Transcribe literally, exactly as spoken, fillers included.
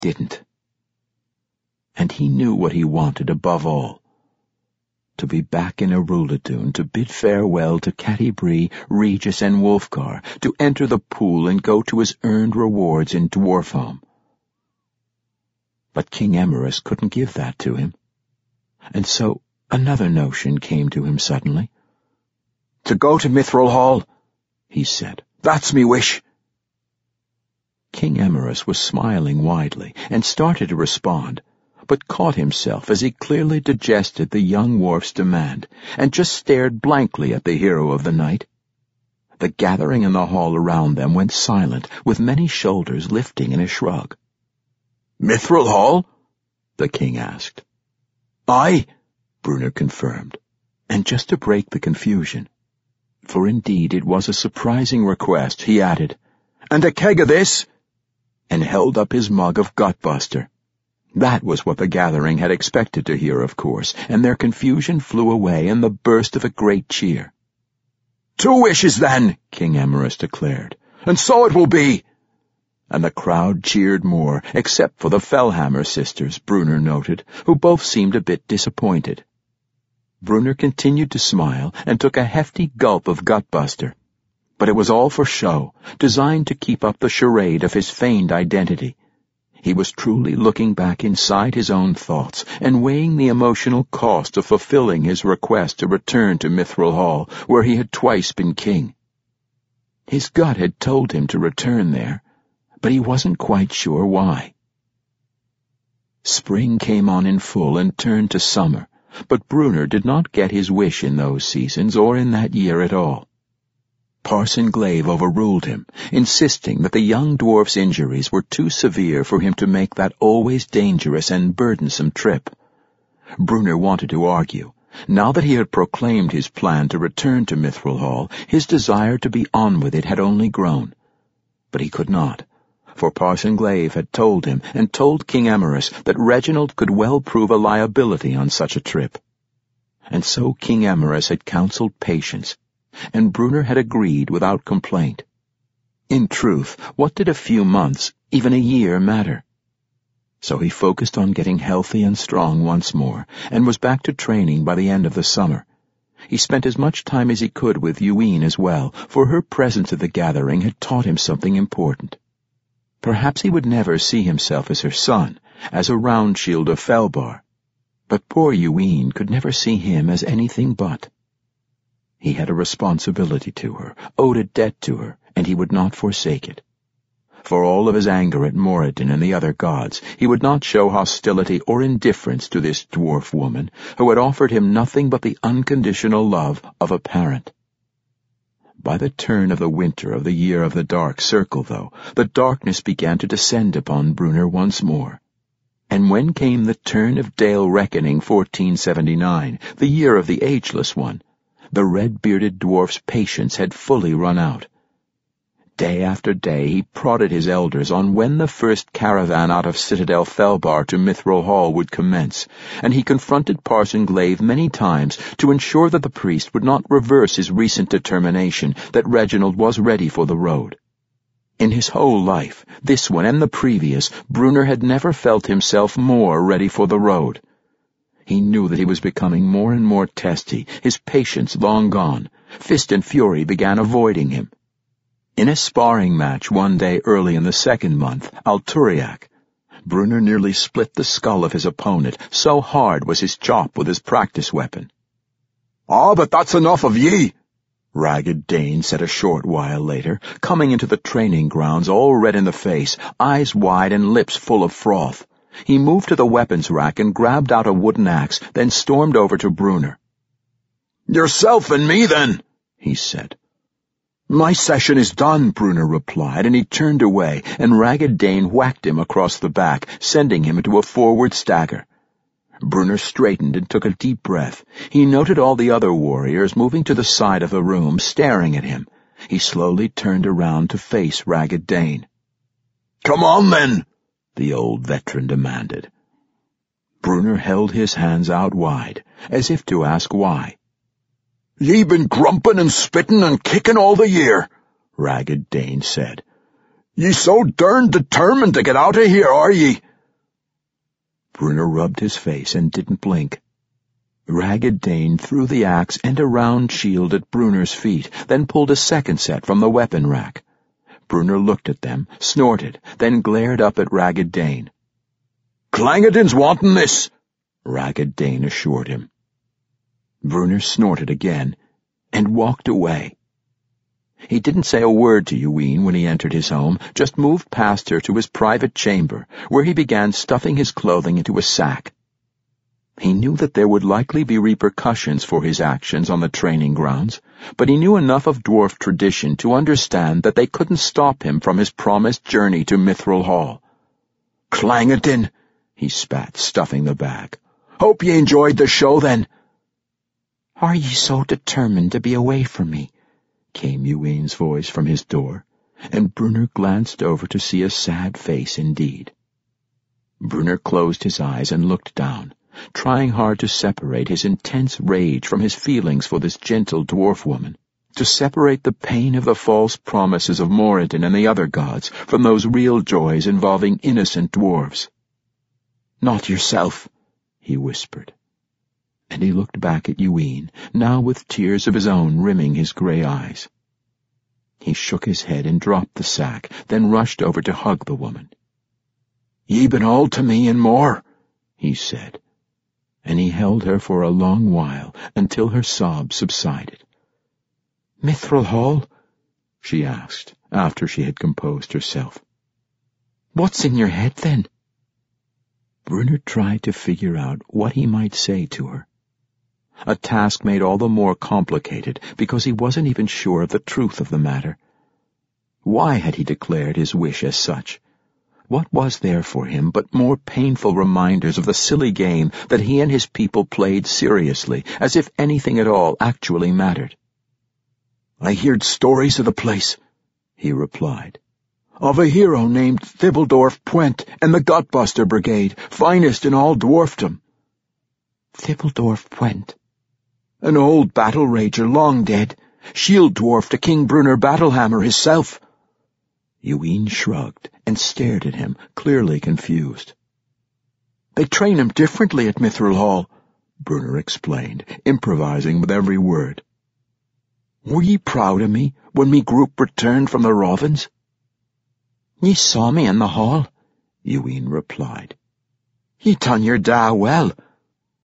didn't. And he knew what he wanted above all. To be back in Eruladoon, to bid farewell to Catti-brie, Regis, and Wulfgar, to enter the pool and go to his earned rewards in Dwarfhome. But King Emrys couldn't give that to him. And so another notion came to him suddenly. "To go to Mithril Hall," he said. "That's me wish." King Emrys was smiling widely and started to respond, but caught himself as he clearly digested the young dwarf's demand and just stared blankly at the hero of the night. The gathering in the hall around them went silent, with many shoulders lifting in a shrug. "Mithril Hall?" the king asked. "Aye," Brunner confirmed, and just to break the confusion, for indeed it was a surprising request, he added, "And a keg of this," and held up his mug of Gutbuster. That was what the gathering had expected to hear, of course, and their confusion flew away in the burst of a great cheer. "Two wishes, then," King Emrys declared, "and so it will be." And the crowd cheered more, except for the Fellhammer sisters, Brunner noted, who both seemed a bit disappointed. Brunner continued to smile and took a hefty gulp of Gutbuster, but it was all for show, designed to keep up the charade of his feigned identity. He was truly looking back inside his own thoughts and weighing the emotional cost of fulfilling his request to return to Mithril Hall, where he had twice been king. His gut had told him to return there, but he wasn't quite sure why. Spring came on in full and turned to summer, but Brunner did not get his wish in those seasons or in that year at all. Parson Glaive overruled him, insisting that the young dwarf's injuries were too severe for him to make that always dangerous and burdensome trip. Brunner wanted to argue. Now that he had proclaimed his plan to return to Mithril Hall, his desire to be on with it had only grown. But he could not, for Parson Glaive had told him and told King Emrys that Reginald could well prove a liability on such a trip. And so King Emrys had counseled patience, and Brunner had agreed without complaint. In truth, what did a few months, even a year, matter? So he focused on getting healthy and strong once more, and was back to training by the end of the summer. He spent as much time as he could with Yuene as well, for her presence at the gathering had taught him something important. Perhaps he would never see himself as her son, as a Roundshield of Felbar, but poor Yuene could never see him as anything but. He had a responsibility to her, owed a debt to her, and he would not forsake it. For all of his anger at Moradin and the other gods, he would not show hostility or indifference to this dwarf woman, who had offered him nothing but the unconditional love of a parent. By the turn of the winter of the Year of the Dark Circle, though, the darkness began to descend upon Brunner once more. And when came the turn of Dale Reckoning fourteen seventy-nine, the year of the Ageless One, the red-bearded dwarf's patience had fully run out. Day after day he prodded his elders on when the first caravan out of Citadel Felbar to Mithril Hall would commence, and he confronted Parson Glaive many times to ensure that the priest would not reverse his recent determination that Reginald was ready for the road. In his whole life, this one and the previous, Brunner had never felt himself more ready for the road. He knew that he was becoming more and more testy, his patience long gone. Fist and Fury began avoiding him. In a sparring match one day early in the second month, Alturiac, Brunner nearly split the skull of his opponent, so hard was his chop with his practice weapon. "Ah, but that's enough of ye," Ragged Dane said a short while later, coming into the training grounds all red in the face, eyes wide and lips full of froth. He moved to the weapons rack and grabbed out a wooden axe, then stormed over to Brunner. "Yourself and me, then," he said. "My session is done," Brunner replied, and he turned away, and Ragged Dane whacked him across the back, sending him into a forward stagger. Brunner straightened and took a deep breath. He noted all the other warriors moving to the side of the room, staring at him. He slowly turned around to face Ragged Dane. "Come on, then," the old veteran demanded. Brunner held his hands out wide, as if to ask why. "Ye been grumpin' and spittin' and kickin' all the year," Ragged Dane said. "Ye so derned determined to get out of here, are ye? Bruner rubbed his face and didn't blink. Ragged Dane threw the axe and a round shield at Bruner's feet, then pulled a second set from the weapon rack. Bruner looked at them, snorted, then glared up at Ragged Dane. "Clangeddin's wantin' this," Ragged Dane assured him. Bruner snorted again and walked away. He didn't say a word to Ewine when he entered his home, just moved past her to his private chamber, where he began stuffing his clothing into a sack. He knew that there would likely be repercussions for his actions on the training grounds, but he knew enough of dwarf tradition to understand that they couldn't stop him from his promised journey to Mithril Hall. "Clangeddin," he spat, stuffing the bag. "Hope ye enjoyed the show, then." "Are ye so determined to be away from me?" came Ewine's voice from his door, and Bruner glanced over to see a sad face indeed. Bruner closed his eyes and looked down, trying hard to separate his intense rage from his feelings for this gentle dwarf woman, to separate the pain of the false promises of Moradin and the other gods from those real joys involving innocent dwarves. "Not yourself," he whispered. And he looked back at Ewine, now with tears of his own rimming his grey eyes. He shook his head and dropped the sack, then rushed over to hug the woman. "Ye been all to me and more," he said, and he held her for a long while until her sobs subsided. "Mithril Hall?" she asked, after she had composed herself. "What's in your head, then?" Bruner tried to figure out what he might say to her. A task made all the more complicated because he wasn't even sure of the truth of the matter. Why had he declared his wish as such? What was there for him but more painful reminders of the silly game that he and his people played seriously, as if anything at all actually mattered? "I heard stories of the place," he replied, "of a hero named Thibildorf Pwent and the Gutbuster Brigade, finest in all dwarfdom." "Thibildorf Pwent?" "An old battle rager, long dead, shield dwarf to King Bruner Battlehammer himself." Ewine shrugged and stared at him, clearly confused. "They train him differently at Mithril Hall," Bruner explained, improvising with every word. "Were ye proud of me when me group returned from the Rovens?" "Ye saw me in the hall," Ewine replied. "Ye done your da well,"